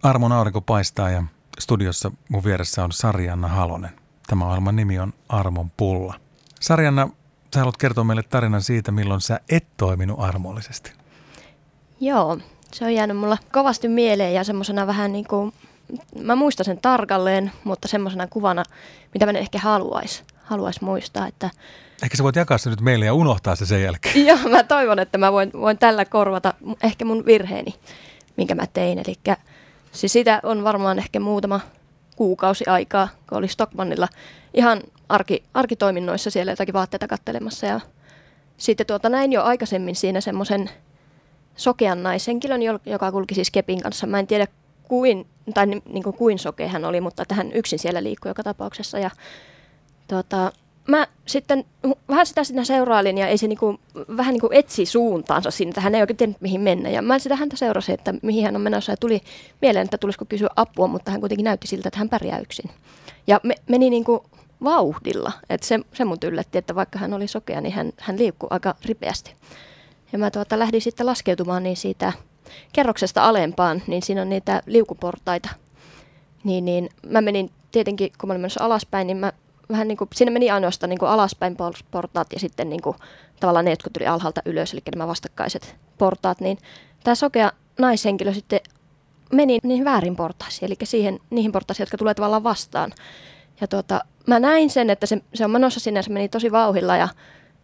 Armon aurinko paistaa ja studiossa mun vieressä on Sari-Anna Halonen. Tämä ohjelman nimi on Armon pulla. Sari-Anna, sä haluat kertoa meille tarinan siitä, milloin sä et toiminut armollisesti. Joo, se on jäänyt mulla kovasti mieleen ja semmosena vähän niin kuin, mä muistan sen tarkalleen, mutta semmosena kuvana, mitä mä ehkä haluais muistaa, että ehkä sä voit jakaa se nyt meille ja unohtaa se sen jälkeen. Joo, mä toivon, että mä voin tällä korvata ehkä mun virheeni, minkä mä tein. Eli siis sitä on varmaan ehkä muutama kuukausi aikaa, kun oli Stockmannilla ihan arkitoiminnoissa siellä jotakin vaatteita kattelemassa. Ja sitten näin jo aikaisemmin siinä semmoisen sokean naishenkilön, joka kulki siis kepin kanssa. Mä en tiedä kuin sokea hän oli, mutta että hän yksin siellä liikkui joka tapauksessa. Ja mä sitten vähän sitä seurailin ja ei se vähän etsi suuntaansa sinne, että hän ei oikein tiennyt mihin mennä. Ja mä sitä häntä seurasin, että mihin hän on menossa ja tuli mieleen, että tulisiko kysyä apua, mutta hän kuitenkin näytti siltä, että hän pärjää yksin. Ja meni vauhdilla, että se mut yllätti, että vaikka hän oli sokea, niin hän liikkui aika ripeästi. Ja mä lähdin sitten laskeutumaan niin siitä kerroksesta alempaan, niin siinä on niitä liukuportaita. Niin mä menin tietenkin, kun mä olin menossa alaspäin, niin mä vähän siinä meni ainoastaan alaspäin portaat ja sitten tavallaan ne, jotka tuli alhaalta ylös, eli nämä vastakkaiset portaat, niin tämä sokea naishenkilö sitten meni niihin väärin portaisiin, eli niihin portaisiin, jotka tulee tavallaan vastaan. Ja mä näin sen, että se on menossa sinne, se meni tosi vauhdilla ja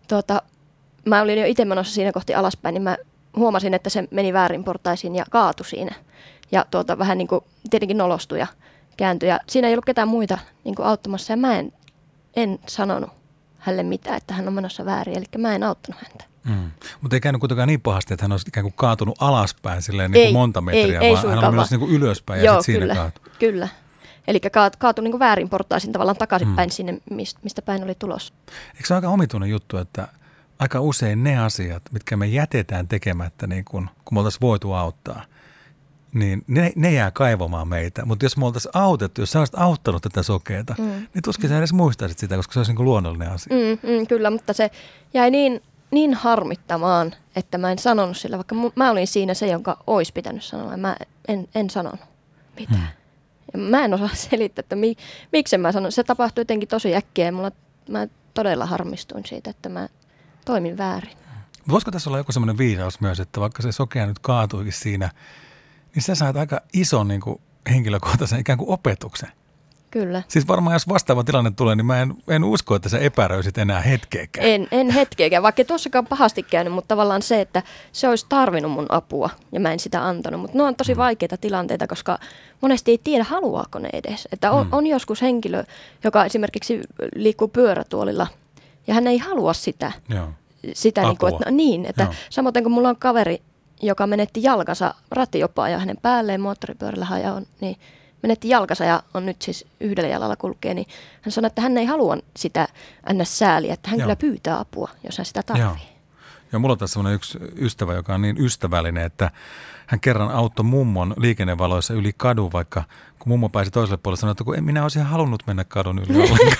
mä olin jo itse menossa siinä kohti alaspäin, niin mä huomasin, että se meni väärin portaisiin ja kaatui siinä. Ja vähän tietenkin nolostui ja kääntyi. Ja siinä ei ollut ketään muita auttamassa ja mä en sanonut hänelle mitään, että hän on menossa väärin, eli mä en auttanut häntä. Mutta ei käynyt kuitenkaan niin pahasti, että hän olisi ikään kuin kaatunut alaspäin silleen monta metriä, vaan hän on menossa ylöspäin ja sitten siinä kaatui. Kyllä. Eli kaatui väärin portaisin tavallaan takaisinpäin sinne, mistä päin oli tulossa. Eikö se ole aika omituinen juttu, että aika usein ne asiat, mitkä me jätetään tekemättä, kun me oltaisiin voitu auttaa, niin ne jää kaivamaan meitä. Mutta jos me oltaisiin autettu, jos sä olisit auttanut tätä sokeata, niin tuskin sä edes muistaisit sitä, koska se olisi luonnollinen asia. Kyllä, mutta se jäi niin harmittamaan, että mä en sanonut sillä, vaikka mä olin siinä se, jonka olisi pitänyt sanoa. Mä en sanonut mitään. Ja mä en osaa selittää, että miksi mä sanon. Se tapahtui jotenkin tosi äkkiä ja mä todella harmistuin siitä, että mä toimin väärin. Voisiko tässä olla joku semmoinen viisaus myös, että vaikka se sokea nyt kaatuikin siinä, niin sä saat aika ison henkilökohtaisen ikään kuin opetuksen. Kyllä. Siis varmaan jos vastaava tilanne tulee, niin mä en usko, että sä epäröisit enää hetkeäkään. En hetkeäkään, vaikka tuossakaan pahasti käynyt, mutta tavallaan se, että se olisi tarvinnut mun apua ja mä en sitä antanut. Mutta ne on tosi vaikeita tilanteita, koska monesti ei tiedä, haluaako ne edes. Että on joskus henkilö, joka esimerkiksi liikkuu pyörätuolilla ja hän ei halua sitä. Joo. Sitä että samoin kuin mulla on kaveri, joka menetti jalkansa rattiopaa ja hänen päälleen moottoripyörällä haja niin menetti jalkansa ja on nyt siis yhdellä jalalla kulkee, niin hän sanoi, että hän ei halua sitä sääliä, että hän kyllä pyytää apua, jos hän sitä tarvitsee. Ja mulla on tässä sellainen yksi ystävä, joka on niin ystävällinen, että hän kerran auttoi mummon liikennevaloissa yli kadun, vaikka kun mummo pääsi toiselle puolelle, sanoi, että kun en minä olisin halunnut mennä kadun yli ollenkaan.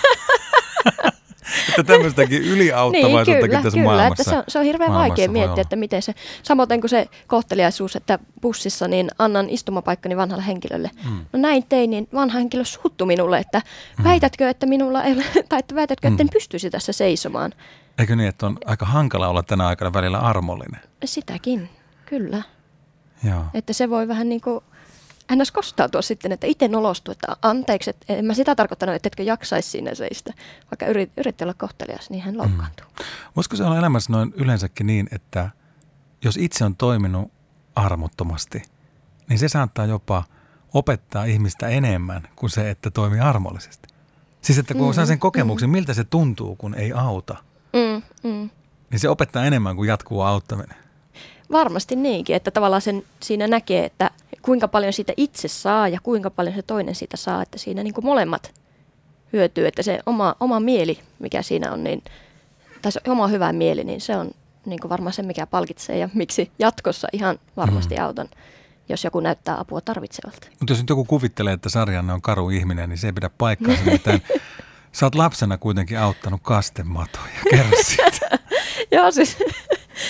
Että tämmöistäkin yliauttavaisuuttakin tässä maailmassa. Että se on hirveän vaikea miettiä, että miten se, samoin kuin se kohteliaisuus, että bussissa niin annan istumapaikkani vanhalle henkilölle. No näin tein, niin vanha henkilö suuttui minulle, että väitätkö, että minulla ei ole, tai että väitätkö, että en pystyisi tässä seisomaan. Eikö niin, että on aika hankala olla tänä aikana välillä armollinen? Sitäkin, kyllä. Joo. Että se voi vähän ns. Kostautua sitten, että itse nolostuu, että anteeksi, että en mä sitä tarkoittanut, että etkö jaksaisi siinä seistä. Vaikka yritti olla kohtelias, niin hän loukkaantuu. Voisiko se olla elämässä noin yleensäkin niin, että jos itse on toiminut armottomasti, niin se saattaa jopa opettaa ihmistä enemmän kuin se, että toimii armollisesti. Siis että kun saa sen kokemuksen, miltä se tuntuu, kun ei auta, niin se opettaa enemmän kuin jatkuva auttaminen. Varmasti niinkin, että tavallaan siinä näkee, että kuinka paljon siitä itse saa ja kuinka paljon se toinen siitä saa, että siinä molemmat hyötyy, että se oma mieli, mikä siinä on, tai se oma hyvä mieli, niin se on varmaan se, mikä palkitsee ja miksi jatkossa ihan varmasti autan, jos joku näyttää apua tarvitsevalta. Mutta jos nyt joku kuvittelee, että Sari-Anna on karu ihminen, niin se ei pidä paikkaansa, nimittäin sä oot lapsena kuitenkin auttanut kastematoja. Kerro siitä. Joo, siis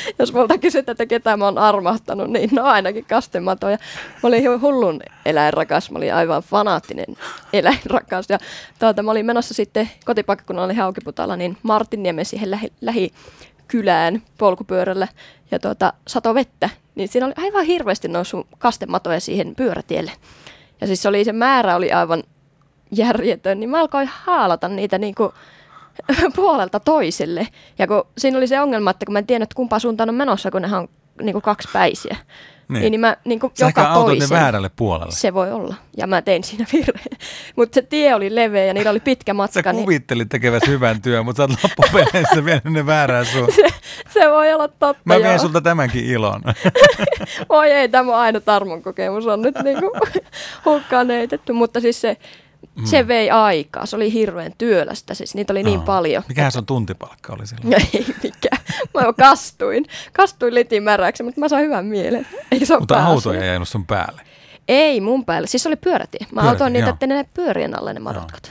Jos multa kysytään, että ketä mä oon armahtanut, niin no ainakin kastematoja. Mä olin hullun eläinrakas, mä olin aivan fanaattinen eläinrakas. Ja mä olin menossa sitten kotipaikkakunnalla oli Haukiputalla, niin Martinniemen siihen lähikylään polkupyörällä ja sato vettä. Niin siinä oli aivan hirveästi noussut kastematoja siihen pyörätielle. Ja siis se määrä oli aivan järjetön, niin mä alkoin haalata niitä niinku puolelta toiselle. Ja kun siinä oli se ongelma, että kun mä en tiennyt, kumpaa suuntaan on menossa, kun nehän on niinku kaksipäisiä. Niin mä niinku joka toisen. Ne väärälle puolelle. Se voi olla. Ja mä tein siinä virheen. Mutta se tie oli leveä ja niillä oli pitkä matka. Sä kuvittelit tekeväsi hyvän työn, mutta sä oot loppupeleissä vienyt ne väärään suuntaan. Se voi olla totta, mä vien sulta tämänkin ilon. Oi ei, tämä on aina Tarmon kokemus on nyt niinku hukkaan heitetty. Mutta siis se vei aikaa. Se oli hirveän työlästä. Siis niitä oli niin paljon. Mikähän sun tuntipalkka oli silloin? Ei mikään. Mä jo kastuin litimäräksi, mutta mä sain hyvän mielen. Mutta autoja ei jäänyt sun päälle? Ei mun päälle. Siis se oli pyörätie. Mä autoin niitä, että ne pyörien alle ne madotkat.